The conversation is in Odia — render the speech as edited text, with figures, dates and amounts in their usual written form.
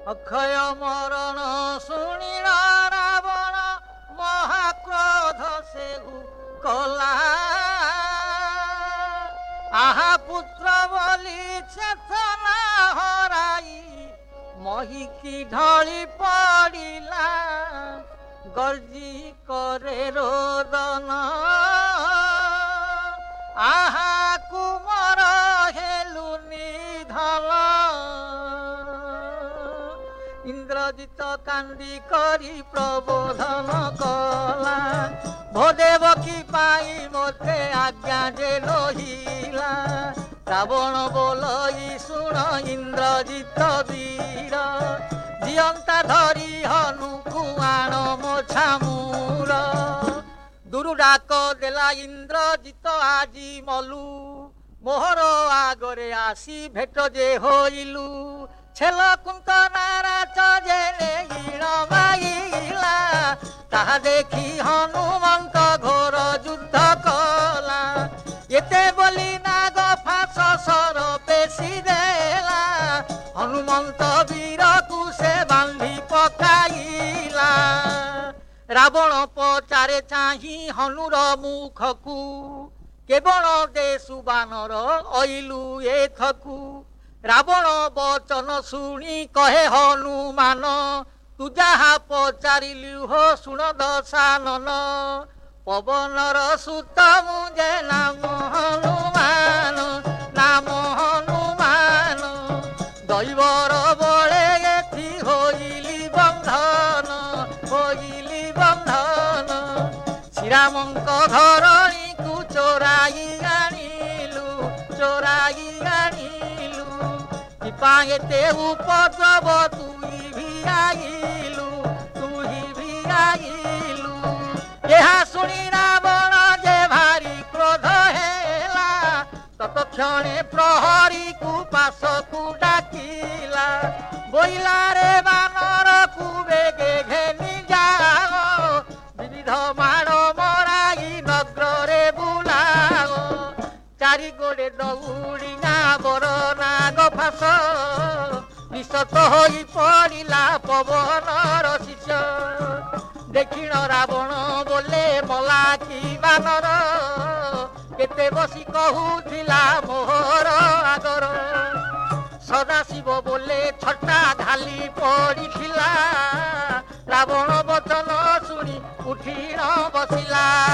ଅକ୍ଷୟ ମରଣ ଶୁଣିଲ ରାବଣ ମହାକ୍ରୋଧ ସେହୁ କଲା ଆହା ପୁତ୍ର ବୋଲି ଚେତନା ହରାଇ ମହିକି ଢଳି ପଡ଼ିଲା ଗର୍ଜି କରେ ରୋଦନ ଆହା କୁମର ହେଲୁ ନିଧନ ଇନ୍ଦ୍ରଜିତ କାନ୍ଦି କରି ପ୍ରବୋଧନ କଲା ଭୋଦେବ କି ପାଇଁ ମୋତେ ଆଜ୍ଞା ଯେ ରହିଲା ରାବଣ ବୋଲଇ ଶୁଣ ଇନ୍ଦ୍ରଜିତ ବୀର ଜିଅନ୍ତା ଧରି ହନୁକୁ ଆଣ ମୋ ଛାମୁର ଦୁରୁ ଡାକ ଦେଲା ଇନ୍ଦ୍ରଜିତ ଆଜି ମଲୁ ମୋହର ଆଗରେ ଆସି ଭେଟ ଯେ ହୋଇଲୁ ଛେଲ କୁନ୍ତ ନାରାଚ ଯେ ନେଇଣ ମାଇଲା ତାହା ଦେଖି ହନୁମନ୍ତ ଘୋର ଯୁଦ୍ଧ କଲା ଏତେ ବୋଲି ନାଗ ଫାସ ସର ପେଶି ଦେଲା ହନୁମନ୍ତ ବୀରକୁ ସେ ବାନ୍ଧି ପକାଇଲା ରାବଣ ପଚାରେ ଚାହିଁ ହନୁର ମୁଖକୁ କେବଳ ଦେଶୁ ବାନର ଅଇଲୁ ଏଥକୁ ରାବଣ ବଚନ ଶୁଣି କହେ ହନୁମାନ ତୁ ଯାହା ପଚାରିଲୁ ହୋ ଶୁଣ ଦଶାନନ ପବନର ସୁତ ମୁଁ ଯେ ନାମ ହନୁମାନ ନାମ ହନୁମାନ ଦୈବର ବଳେ ଏଥି ହୋଇଲି ବନ୍ଧନ ଶ୍ରୀରାମଙ୍କ ଧରଣୀକୁ ଚୋରାଇ ଆଣିଲୁ କିପା ଏତେ ଉପଦ୍ରବ ତୁହି ଭିଆଇଲୁ ଏହା ଶୁଣି ରାବଣ ଯେ ଭାରି କ୍ରୋଧ ହେଲା ତତକ୍ଷଣେ ପ୍ରହରୀକୁ ପାଶକୁ ଡାକିଲା ବୋଇଲା ରେ ବାନରକୁ ବେଗେ ଘେନି ଯାଅ ବିବିଧ ମାଡ଼ ମରାଇ ନଗ୍ରରେ ବୁଲାଅ ଚାରି ଗୋଡ଼େ ଦଉଡ଼ି ନାବର ନାଗ ଫାସ ନିଶତ ହୋଇ ପଡ଼ିଲା ପବନର ଶିଷ ଦେଖିଣ ରାବଣ ବୋଲେ ମଲା କି ବାନର କେତେ ବସି କହୁଥିଲା ମୋହର ଆଗର ସଦାଶିବ ବୋଲେ ଛଟା ଢାଲି ପଡ଼ିଥିଲା ରାବଣ ବଚନ ଶୁଣି ଉଠିଣ ବସିଲା